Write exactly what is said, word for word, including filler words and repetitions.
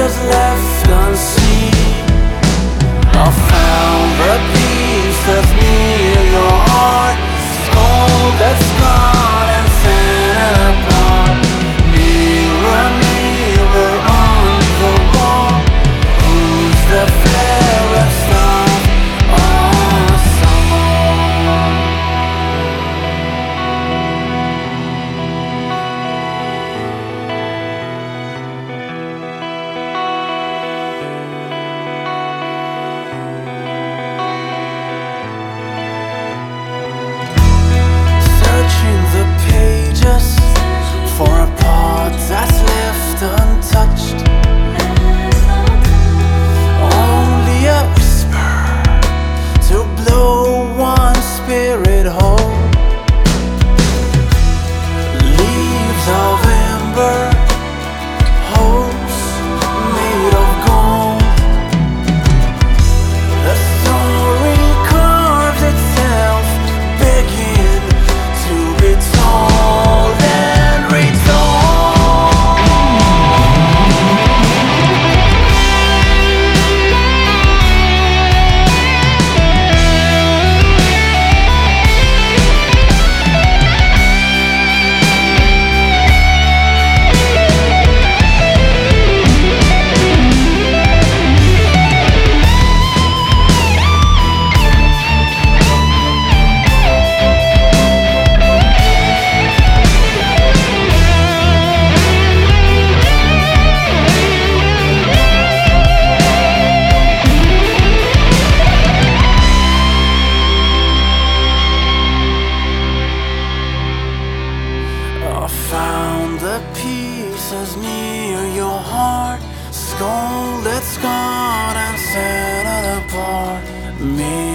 is left unseen. I found the peace that's near your heart, stone that's gone and set apart. Mirror, mirror on the wall, who's the fairest of us all? Searching the pages for a part that's left untouched. Only a whisper to blow one spirit whole. Leaves of amber, hopes made of gold. The story carves itself, begging to be told and retold. I found the pieces near your heart, skull that's gone and set it apart. Me